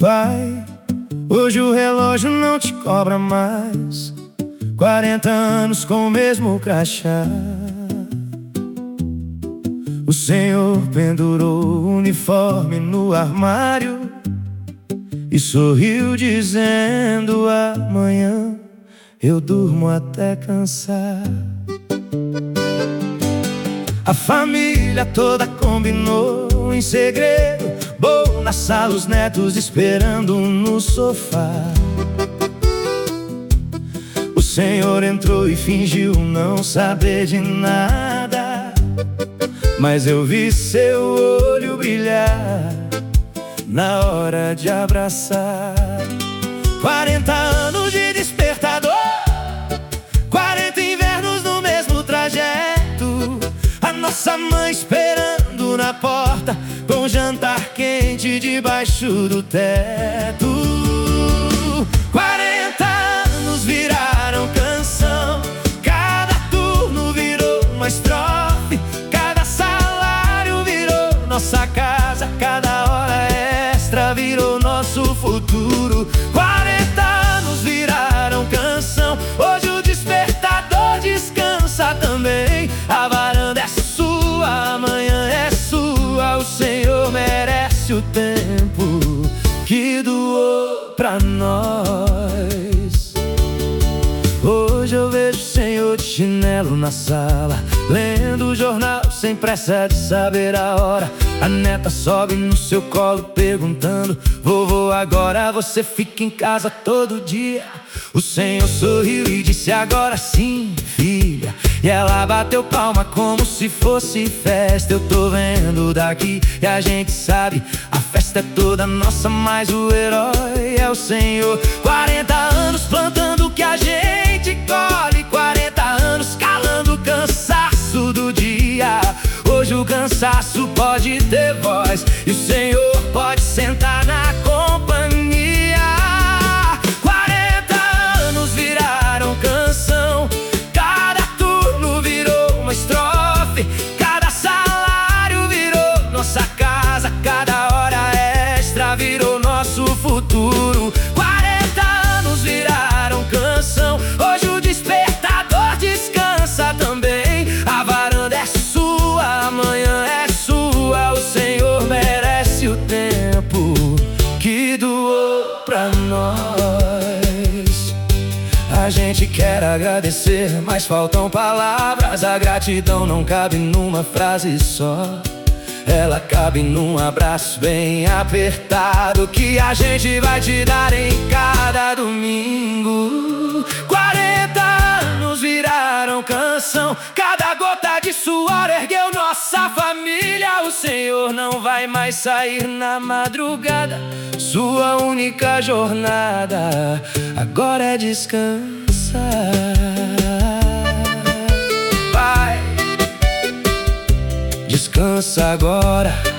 Pai, hoje o relógio não te cobra mais 40 anos com o mesmo crachá. O Senhor pendurou o uniforme no armário e sorriu dizendo: amanhã eu durmo até cansar. A família toda combinou em segredo, bolo na sala, os netos esperando no sofá. O Senhor entrou e fingiu não saber de nada, mas eu vi seu olho brilhar na hora de abraçar. 40 anos de despertador, 40 invernos no mesmo trajeto, a nossa mãe esperando na porta com jantar quente debaixo do teto. 40 anos viraram canção, cada turno virou uma estrofe, cada salário virou nossa casa, cada hora extra virou nosso futuro. 40 anos viraram canção, hoje o despertador descansa também. A varanda é sua, amanhã é sua, o Senhor merece o tempo que doou pra nós. Hoje eu vejo o Senhor de chinelo na sala, lendo o jornal sem pressa de saber a hora. A neta sobe no seu colo perguntando: vovô, agora você fica em casa todo dia? O Senhor sorriu e disse: agora sim, filha. E ela bateu palma como se fosse festa. Eu tô vendo daqui e a gente sabe, a festa é toda nossa, mas o herói é o Senhor. 40 anos plantando o que a gente colhe, 40 anos calando o cansaço do dia. Hoje o cansaço pode ter voz e o Senhor pode sentar na companhia. 40 anos viraram canção, cada turno virou uma estrofe, cada salário virou nossa casa, cada hora extra virou nosso futuro. 40 anos viraram canção, hoje o despertador descansa também. A varanda é sua, amanhã é sua, o Senhor merece o tempo que doou pra nós. A gente quer agradecer, mas faltam palavras. A gratidão não cabe numa frase só, ela cabe num abraço bem apertado que a gente vai te dar em cada domingo. 40 anos viraram canção, cada gota de suor ergueu nossa família. O Senhor não vai mais sair na madrugada, sua única jornada agora é descansar. Pai, descansa agora,